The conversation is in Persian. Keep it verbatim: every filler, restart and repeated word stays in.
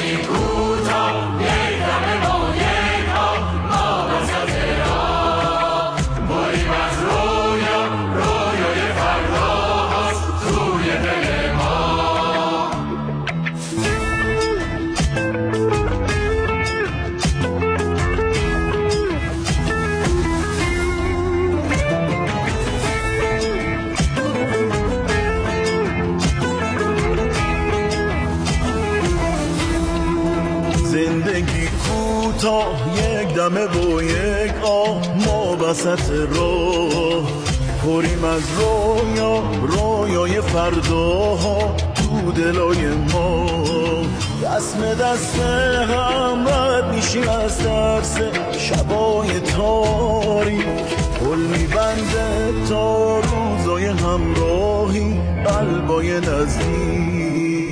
زندگی کوتاه یک دمه و یک آه، ما وسط راه پریم از رویا، رویای فرداها تو دلای ما. دست دست هم رد میشیم از ترس شبای تاریک، پل میبنده تا روزای همراهی قلبای نزدیک.